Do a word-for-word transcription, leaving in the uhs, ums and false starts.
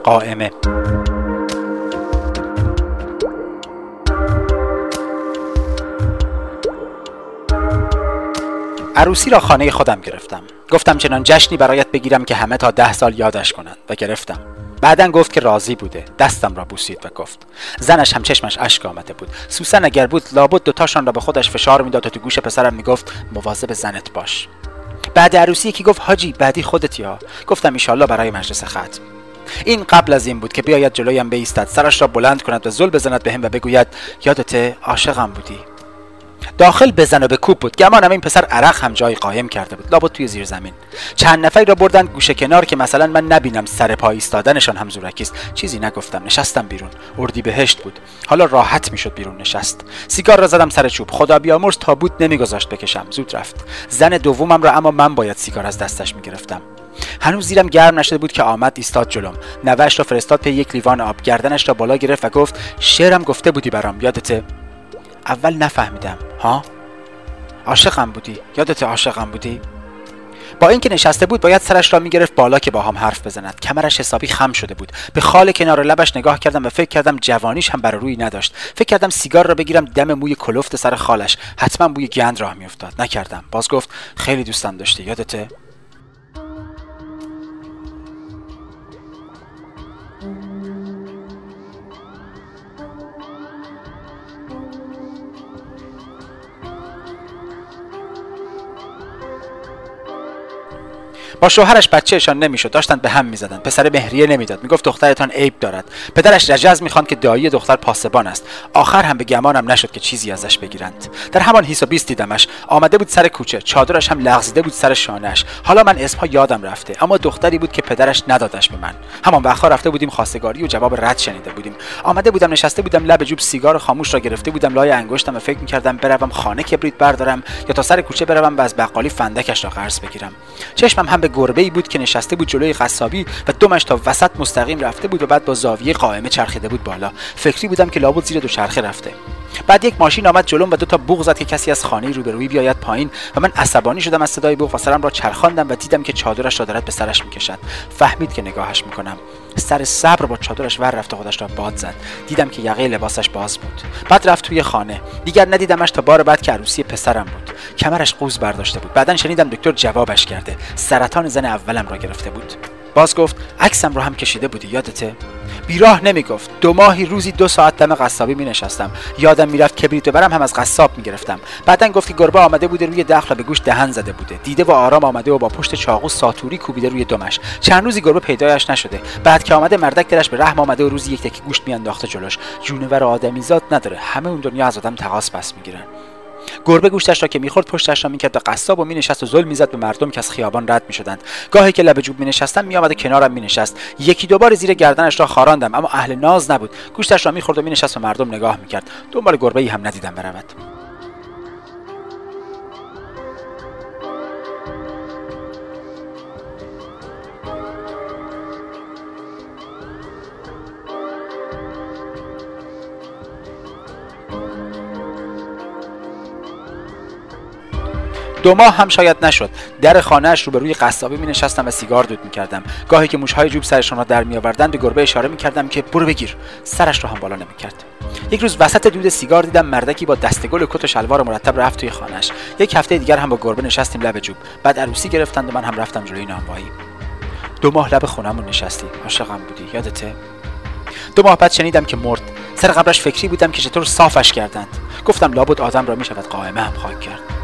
قائمه. عروسی را خانه خودم گرفتم. گفتم چنان جشنی برایت بگیرم که همه تا ده سال یادش کنند و گرفتم. بعدن گفت که راضی بوده. دستم را بوسید و گفت. زنش هم چشمش اشک آمده بود. سوسن اگر بود لابد دوتاشان را به خودش فشار میداد و تو گوش پسرم میگفت مواظب زنت باش. بعد عروسی یکی گفت حاجی بعدی خودتی ها. گفتم ان شاءالله برای مجلس ختم. این قبل از این بود که بیاید جلویم بایستد، سرش را بلند کند و زل بزند بهم و بگوید یادته عاشقم بودی. داخل بزن و به کوب بود. گمانم این پسر عرق هم جای قایم کرده بود، لابد توی زیر زمین. چند نفری را بردن گوشه کنار که مثلا من نبینم سر پا ایستادنشان هم زورکیست. چیزی نگفتم، نشستم بیرون. اردیبهشت بود، حالا راحت میشد بیرون نشست. سیگار را زدم سر چوب. خدا بیامرز تابوت نمیگذاشت بکشم، زود رفت. زن دومم را اما من باید سیگار از دستش میگرفتم. هنوز زیرم گرم نشده بود که آمد ایستاد جلوم. نوه‌اش را فرستاد پی یک لیوان آب. گردنش را بالا گرفت و گفت شعرم گفته بودی برام، یادته؟ اول نفهمیدم. ها؟ عاشقم بودی؟ یادته عاشقم بودی؟ با اینکه نشسته بود باید سرش را میگرفت بالا که با هم حرف بزند. کمرش حسابی خم شده بود. به خال کنار لبش نگاه کردم و فکر کردم جوانیش هم بر روی نداشت. فکر کردم سیگار را بگیرم دم موی کلفت سر خالش، حتما بوی گند راه میافتاد. نکردم. باز گفت خیلی دوستم داشتی، یادته؟ با شوهرش بچه‌شان نمیشد، داشتن به هم میزدن. پسر مهریه نمیداد، میگفت دخترتان عیب دارد. پدرش رجز میخواند که دایی دختر پاسبان است. آخر هم به گمانم نشد که چیزی ازش بگیرند. در همان هیس و بیست دیدمش. آمده بود سر کوچه، چادرش هم لغزیده بود سر شانه‌اش. حالا من اسمها یادم رفته، اما دختری بود که پدرش ندادش به من. همان وقتا رفته بودیم خواستگاری و جواب رد شنیده بودیم. آمده بودم نشسته بودم لب جوب، سیگار خاموش را گرفته بودم لای انگشتم و فکر می‌کردم بروم خانه کبریت بردارم یا تا سر کوچه بروم و از بقالی فندکش را قرض بگیرم. چشمم هم به گربه‌ای بود که نشسته بود جلوی قصابی و دمش تا وسط مستقیم رفته بود و بعد با زاویه قائمه چرخیده بود بالا. فکری بودم که لابد زیر دو چرخه رفته. بعد یک ماشین آمد جلوم و دو تا بوق زد که کسی از خانه روبرویی بیاید پایین و من عصبانی شدم از صدای بوق و سرم را چرخاندم و دیدم که چادرش را دارد به سرش میکشد. فهمید که نگاهش میکنم. سر صبر با چادرش ور رفت و خودش را باد زد. دیدم که یقه لباسش باز بود. بعد رفت توی خانه. دیگر ندیدمش تا بار بعد که عروسی پسرم بود. کمرش قوز برداشته بود. بعدن شنیدم دکتر جوابش کرده. سرطان زن اولم را گرفته بود. باز گفت عکسم رو هم کشیده بودی، یادته؟ بیراه نمیگفت. دو ماهی روزی دو ساعت دم قصابی می نشستم. یادم میرفت کبریت ببرم هم از قصاب میگرفتم. بعدن گفت که گربه آمده بوده روی دخل به گوش دهن زده بوده. دیده و آرام آمده و با پشت چاقو ساتوری کوبیده روی دمش. چند روزی گربه پیدایش نشده. بعد که آمده مردک درش به رحم آمده و روزی یک تکی گوشت میانداخته جلوش. جونور آدمیزاد نداره. همه اون دنیا از آدم تقاص پس میگیرن. گربه گوشتش را که میخورد پشتش را میکرد به قصاب و مینشست و ظلم میزد به مردم که از خیابان رد میشدند. گاهی که لب جوب مینشستم میآمد و کنارم مینشست. یکی دو بار زیر گردنش را خاراندم اما اهل ناز نبود. گوشتش را میخورد و مینشست و مردم نگاه میکرد. دنبال گربه‌ای هم ندیدم برود. دو ماه هم شاید نشد. در خانه‌اش رو به روی قصابی می نشستم و سیگار دود می کردم. گاهی که موشهای جوب سرشون را در می آوردن به گربه اشاره می کردم که برو بگیر. سرش رو هم بالا نمی کرد. یک روز وسط دود سیگار دیدم مردکی با دستگل و کت و شلوار مرتب رفت توی خانه‌اش. یک هفته دیگر هم با گربه نشستیم لب جوب. بعد عروسی گرفتند و من هم رفتم جلوی نانوایی. دو ماه لب خونمون نشستیم. عاشقم بودی، یادته؟ دو ماه بعد شنیدم که مرد. سر قبرش فکری بودم که چطور صافش کردند. گفتم لابد آدم را می شود قائمه هم خاک کرد.